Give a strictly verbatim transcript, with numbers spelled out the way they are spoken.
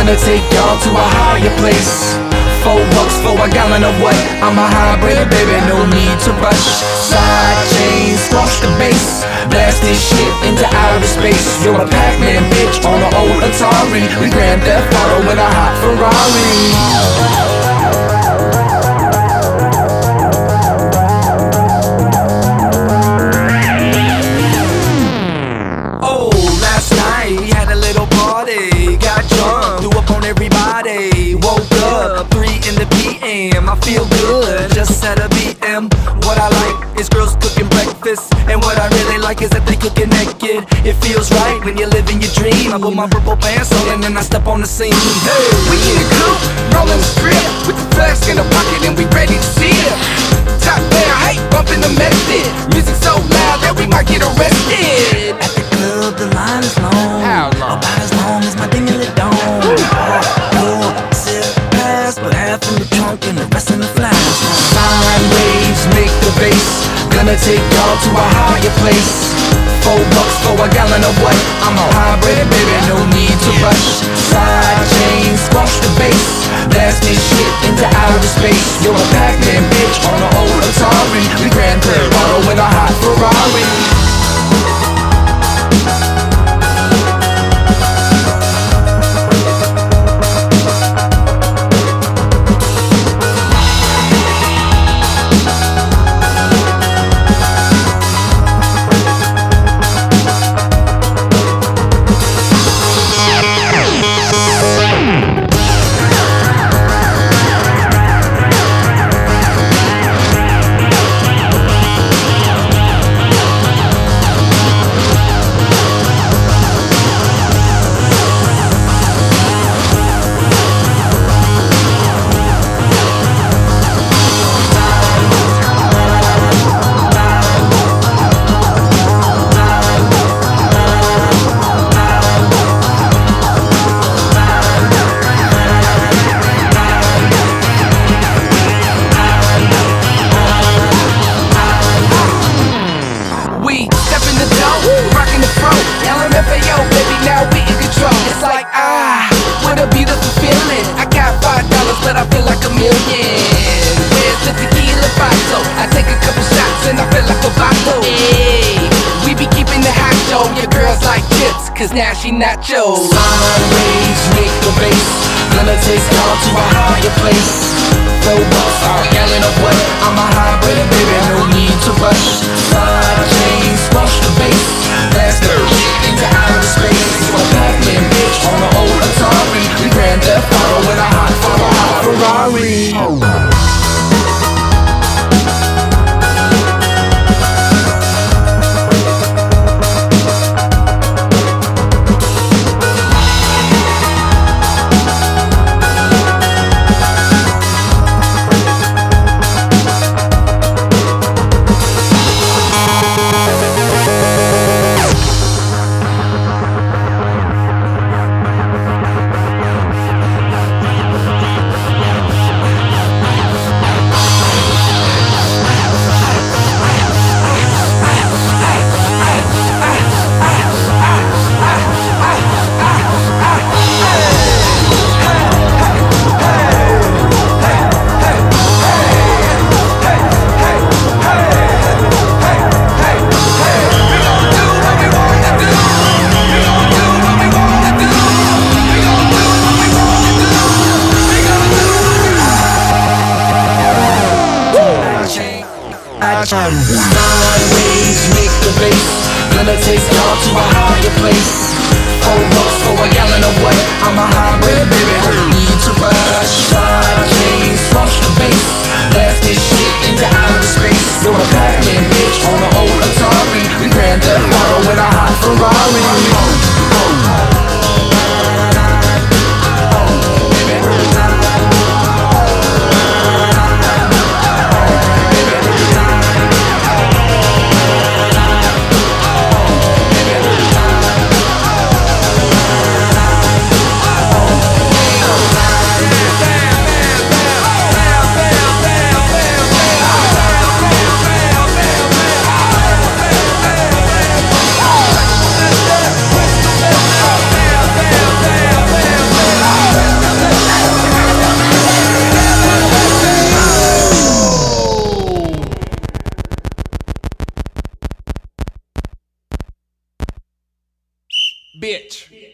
Gonna take y'all to a higher place. Four bucks for a gallon of what? I'm a hybrid, baby, no need to rush. Side chains, squash the bass. Blast this shit into outer space. You're a Pac-Man bitch on an old Atari. We Grand Theft Auto in a hot Ferrari. I feel good, just had a B M. What I like is girls cooking breakfast, and what I really like is that they cooking naked. It feels right when you're living your dream. I put my purple pants on and then I step on the scene. Hey, we in the coupe, rolling the strip, with the flask in the pocket and we ready to see it. Top down, hey, bumping the method. Music so loud that we might get arrested. At the club, the line is long. How long? About as long as my dingly dong. Pour, sip, pass, but half in the trunk and the rest in the flask. Sine waves make the bass. Gonna take y'all to a higher place. Four bucks for a gallon of what? I'm a hybrid, baby, no need to rush. Side chains, squash the bass. Blast this shit into outer space. You're a Pac-Man bitch on an old Atari. We Grand Theft Auto in a hot Ferrari. But I feel like a million. Where's the tequila bottle? I take a couple shots and I feel like a bottle. Hey, we be keeping the hot show. Your girl's like chips, cause now she nachos. Sine waves make the bass. Gonna take y'all to a higher place. Four bucks for a gallon of what? I'm a hybrid, baby, no need to rush. Side chains, squash the bass. Blast the shit into outer space. You're a Pac-Man bitch on an old Atari. We Grand Theft Auto in a hot Ferrari. Sine waves make the bass. Gonna take y'all to a higher place. Four bucks for a gallon of what? I'm a hybrid, baby, no need to rush. Side chains, squash the bass. Blast this shit into outer space. You're a Pac-Man bitch on an old Atari. We Grand Theft Auto in a hot Ferrari. bitch.